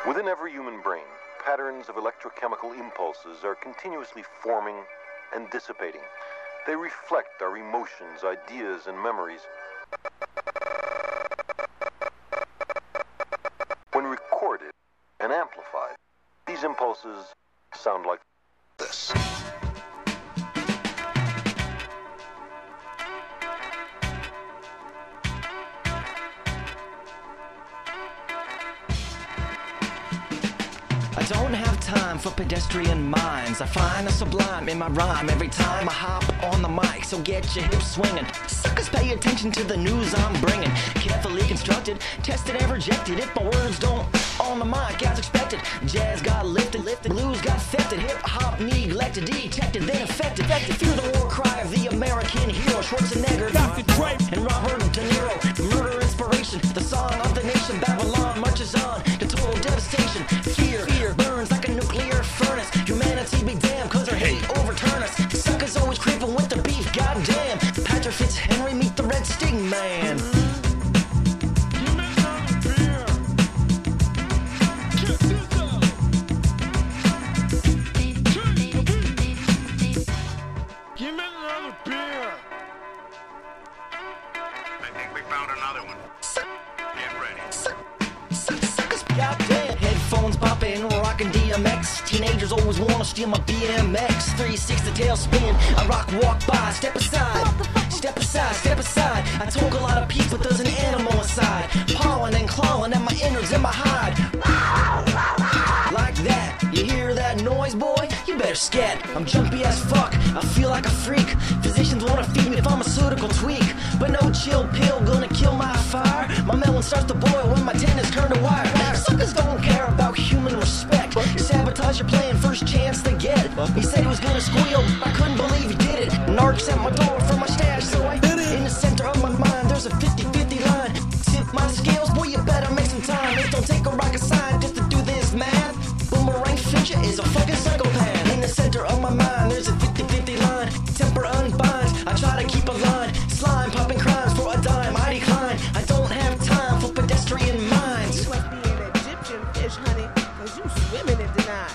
Within every human brain, patterns of electrochemical impulses are continuously forming and dissipating. They reflect our emotions, ideas, and memories. When recorded and amplified, these impulses sound like this. I don't have time for pedestrian minds. I find a sublime in my rhyme every time I hop on the mic, so get your hips swinging. Suckers, pay attention to the news I'm bringing. Carefully constructed, tested and rejected. If my words don't on the mic as expected, jazz got lifted, blues got affected, hip hop neglected, detected, then affected. Feel the war cry of the American hero, Schwarzenegger, Dr. Dre, and Robert De Niro. Murder inspiration, the song of the nation. Babylon marches on to total devastation. Fear burns like a nuclear furnace. Humanity be damned, cause her hate overturn us. Suckers always creeping with the beef, goddamn. Patrick Fitzhenry, meet the Red Sting Man. Give me another beer. I think we found another one. Get ready. Suckers, goddamn. Headphones popping, rockin' DMX. Teenagers always wanna steal my BMX. 360 tail spin, I rock, walk by, step aside. Step aside, step aside. I talk a lot of peace, but there's an animal inside. Pawing and clawing at my innards and my hide. Like that, you hear that noise, boy? You better scat. I'm jumpy as fuck, I feel like a freak. Physicians wanna feed me pharmaceutical tweak, but no chill pill gonna kill my fire. My melon starts to boil when my tendons turn to wire. Suckers don't care about human respect. Sabotage your plan, first chance they get. He said he was gonna squeal, I couldn't believe he did it. Narcs at my door for my stash, so I did it. In the center of my mind, there's a 50-50 line. Tip my scales, boy, you better make some time. It don't take a rocket scientist to do this math. Boomerang Fincher is a fucking psychopath. In the center of my mind, there's a 50-50 line. Temper unbinds, I try to keep a line. Slime popping crimes for a dime, I decline. I don't have time for pedestrian minds. You must be an Egyptian fish, honey, cause you swimming in denial.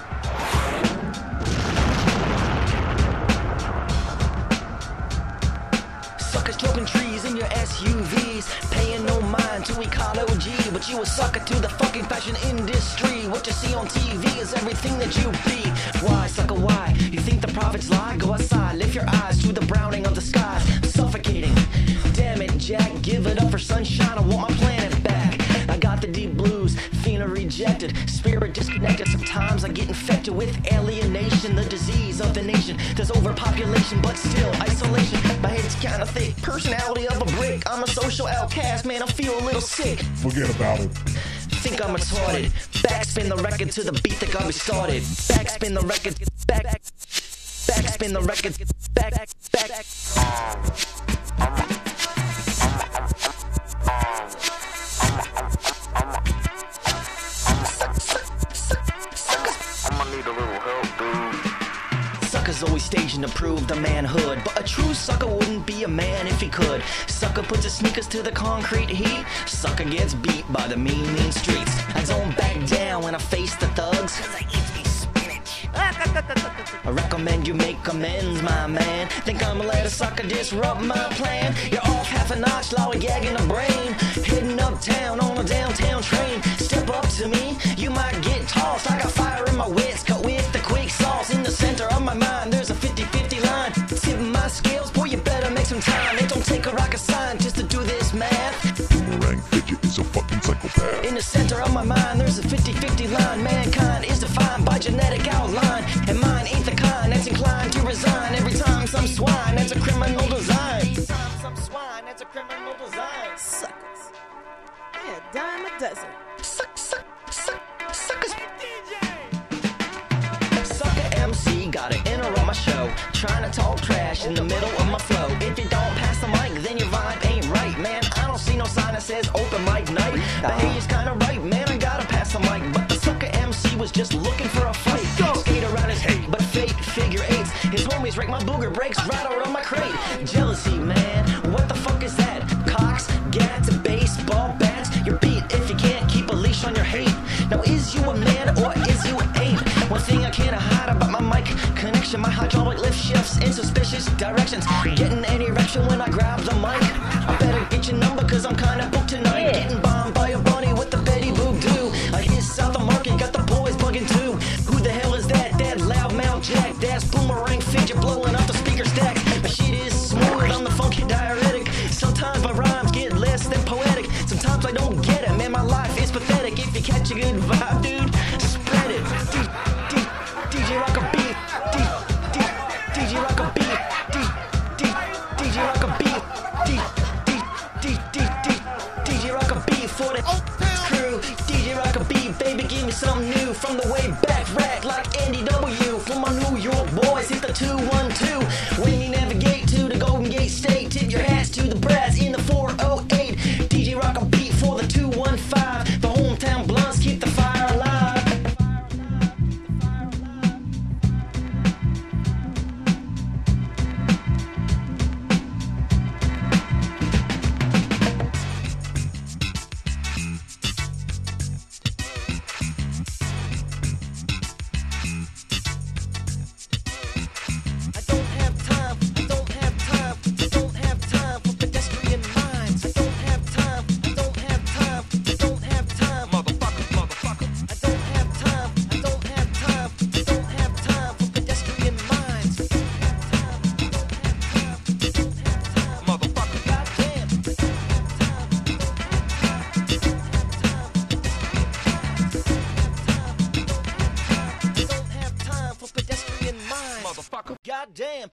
Suckers choking trees in your SUVs, paying no mind to ecology, but you a sucker to the fucking fashion industry. What you see on TV is everything that you be. Why, sucker, why? You think the prophets lie? Go outside, lift your eyes to the browning of the skies, suffocating. Damn it, Jack, give it up for sunshine. I want my planet back. I got the deep blues, feeling rejected, spirit disconnected. Sometimes I get infected with alienation, the disease of the nation. There's overpopulation, but still isolation. My head's kinda thick, personality of a brick. I'm a social outcast, man, I feel a little sick. Forget about it. Think I'm retarded. Backspin the record to the beat that got me started. Backspin the record, backspin the record, back. Suckers always staging to prove the manhood, but a true sucker wouldn't be a man if he could. Sucker puts his sneakers to the concrete heat. Sucker gets beat by the mean streets. I don't back down when I face the thugs, cause I eat me spinach. I recommend you make amends, my man. Think I'ma let a sucker disrupt my plan? You're off half a notch, lollygag in the brain. Heading uptown on a downtown train. Step up to me, you might get tossed. I got fire in my wits, cut with the quick sauce. In the center of my mind, there's a 50-50 line. Tip my scales, boy, you better make some time. It don't take a rocket scientist to do this math. Boomerang Fidget is a fucking psychopath. In the center of my mind, there's a 50-50 line. Mankind is defined by genetic outline, and mine ain't the kind that's inclined to resign. Every time some swine, that's a criminal design. Every time some swine, that's a criminal design. Suckers. Yeah, dime a dozen. Suckers. Sucker MC gotta interrupt my show, trying to talk trash in the middle of my flow. If you don't pass the mic, then your vibe ain't right, man. I don't see no sign that says open mic night. Behavior's kinda right, man, I gotta pass the mic. But the sucker MC was just looking for a fight. Skate around his hate, but fake figure eights. His homies rake my booger breaks right out of my crate. Jealousy, man, what the fuck is that? Cocks, gats, baseball bats. You're beat if you can't keep a leash on your hate. Now is you a man? catch a good vibe, dude? Spread it. DJ Rock a beat. DJ Rock a beat. DJ Rock a beat. DJ Rock a beat for the crew. DJ Rock a beat, baby, give me something new from the way back, rack like Andy W. For my New York boys, hit the 212. When you navigate to the Golden Gate State, tip your hats to the brass in the 408. DJ Rock a beat for the 215. The hometown blunts keep the fire alive. Goddamn.